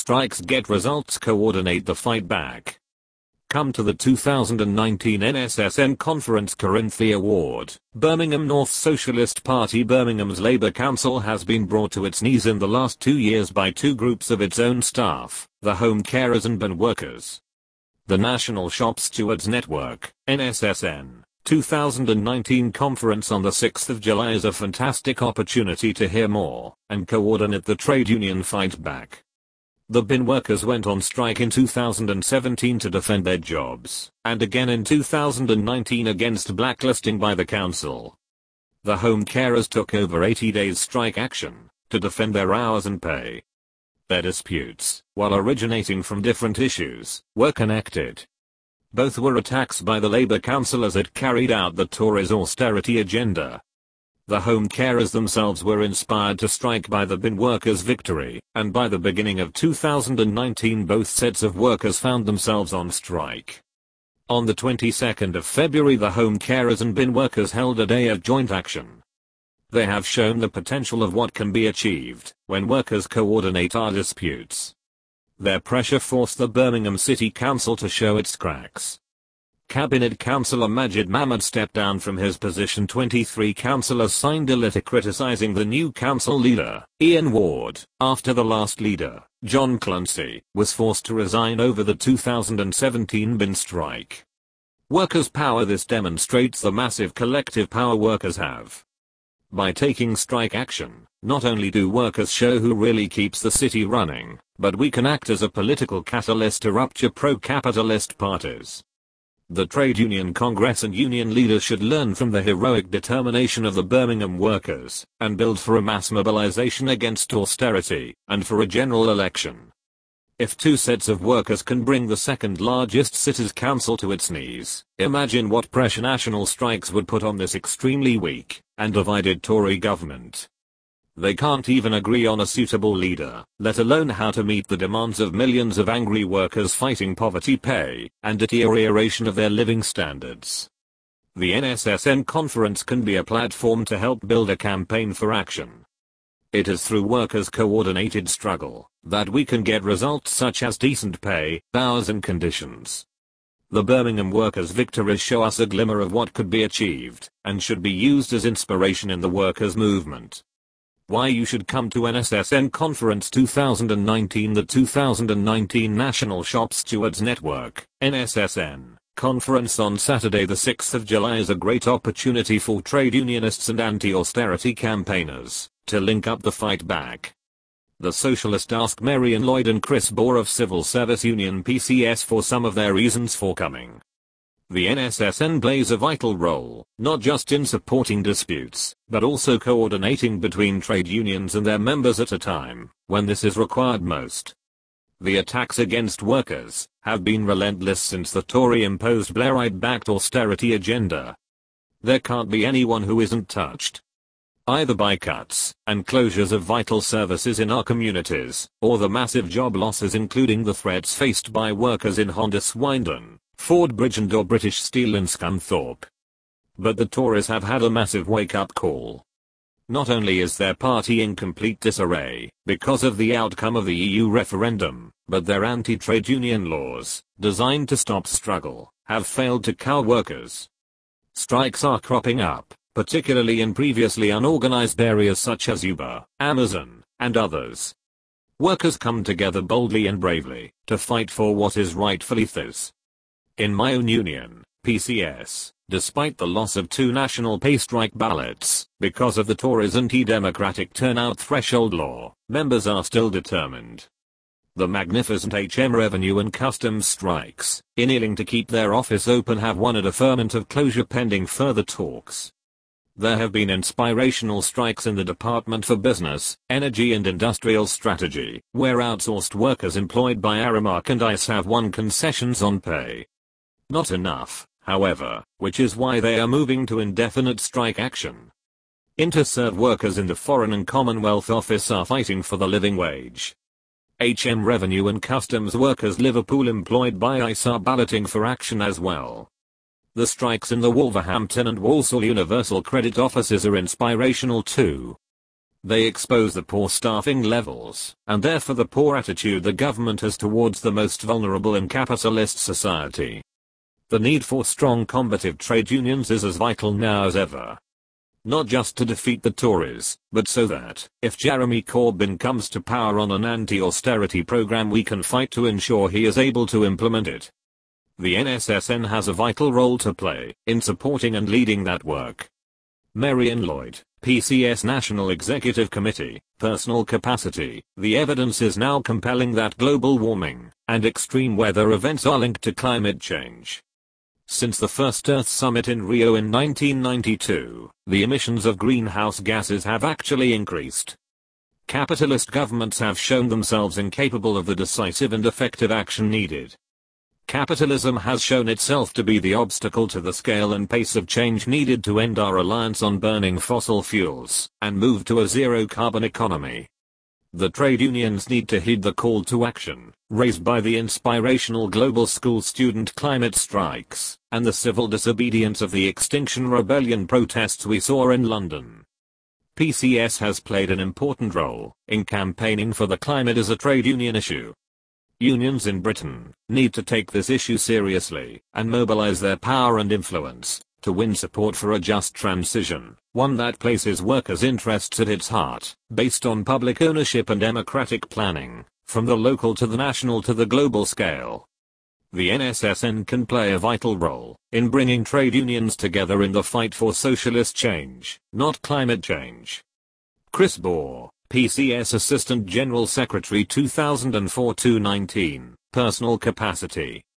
strikes get results, coordinate the fight back. Come to the 2019 NSSN Conference Corinthi Award. Birmingham North Socialist Party. Birmingham's Labour Council has been brought to its knees in the last 2 years by two groups of its own staff, the home carers and bin workers. The National Shop Stewards Network, NSSN, 2019 conference on the 6th of July is a fantastic opportunity to hear more and coordinate the trade union fight back. The bin workers went on strike in 2017 to defend their jobs, and again in 2019 against blacklisting by the council. The home carers took over 80 days strike action to defend their hours and pay. Their disputes, while originating from different issues, were connected. Both were attacks by the Labour Council as it carried out the Tories' austerity agenda. The home carers themselves were inspired to strike by the bin workers' victory, and by the beginning of 2019 both sets of workers found themselves on strike. On the 22nd of February the home carers and bin workers held a day of joint action. They have shown the potential of what can be achieved when workers coordinate our disputes. Their pressure forced the Birmingham City Council to show its cracks. Cabinet Councillor Majid Mahmood stepped down from his position. 23 councillors signed a letter criticising the new council leader, Ian Ward, after the last leader, John Clancy, was forced to resign over the 2017 bin strike. Workers' power. This demonstrates the massive collective power workers have. By taking strike action, not only do workers show who really keeps the city running, but we can act as a political catalyst to rupture pro-capitalist parties. The Trade Union Congress and union leaders should learn from the heroic determination of the Birmingham workers, and build for a mass mobilization against austerity, and for a general election. If two sets of workers can bring the second largest city's council to its knees, imagine what pressure national strikes would put on this extremely weak and divided Tory government. They can't even agree on a suitable leader, let alone how to meet the demands of millions of angry workers fighting poverty pay and deterioration of their living standards. The NSSN conference can be a platform to help build a campaign for action. It is through workers' coordinated struggle that we can get results such as decent pay, hours and conditions. The Birmingham workers' victories show us a glimmer of what could be achieved and should be used as inspiration in the workers' movement. Why you should come to NSSN Conference 2019. The 2019 National Shop Stewards Network, NSSN, conference on Saturday the 6th of July is a great opportunity for trade unionists and anti-austerity campaigners to link up the fight back. The Socialists ask Marion Lloyd and Chris Bohr of Civil Service Union PCS for some of their reasons for coming. The NSSN plays a vital role, not just in supporting disputes, but also coordinating between trade unions and their members at a time when this is required most. The attacks against workers have been relentless since the Tory-imposed Blairite-backed austerity agenda. There can't be anyone who isn't touched, either by cuts and closures of vital services in our communities, or the massive job losses including the threats faced by workers in Honda Swindon, Ford Bridgend or British Steel in Scunthorpe. But the Tories have had a massive wake-up call. Not only is their party in complete disarray because of the outcome of the EU referendum, but their anti-trade union laws, designed to stop struggle, have failed to cow workers. Strikes are cropping up, particularly in previously unorganized areas such as Uber, Amazon, and others. Workers come together boldly and bravely to fight for what is rightfully theirs. In my own union, PCS, despite the loss of 2 national pay strike ballots because of the Tories' anti-democratic turnout threshold law, members are still determined. The magnificent HM Revenue and Customs strikes, kneeling to keep their office open, have won a deferment of closure pending further talks. There have been inspirational strikes in the Department for Business, Energy and Industrial Strategy, where outsourced workers employed by Aramark and ICE have won concessions on pay. Not enough, however, which is why they are moving to indefinite strike action. Interserve workers in the Foreign and Commonwealth Office are fighting for the living wage. HM Revenue and Customs workers Liverpool employed by ICE are balloting for action as well. The strikes in the Wolverhampton and Walsall Universal Credit offices are inspirational too. They expose the poor staffing levels, and therefore the poor attitude the government has towards the most vulnerable in capitalist society. The need for strong combative trade unions is as vital now as ever. Not just to defeat the Tories, but so that, if Jeremy Corbyn comes to power on an anti-austerity program, we can fight to ensure he is able to implement it. The NSSN has a vital role to play in supporting and leading that work. Marian Lloyd, PCS National Executive Committee, Personal Capacity. The evidence is now compelling that global warming and extreme weather events are linked to climate change. Since the first Earth Summit in Rio in 1992, the emissions of greenhouse gases have actually increased. Capitalist governments have shown themselves incapable of the decisive and effective action needed. Capitalism has shown itself to be the obstacle to the scale and pace of change needed to end our reliance on burning fossil fuels and move to a zero-carbon economy. The trade unions need to heed the call to action raised by the inspirational global school student climate strikes and the civil disobedience of the Extinction Rebellion protests we saw in London. PCS has played an important role in campaigning for the climate as a trade union issue. Unions in Britain need to take this issue seriously and mobilize their power and influence to win support for a just transition, one that places workers' interests at its heart, based on public ownership and democratic planning, from the local to the national to the global scale. The NSSN can play a vital role in bringing trade unions together in the fight for socialist change, not climate change. Chris Bohr, PCS Assistant General Secretary 2004-19, Personal Capacity.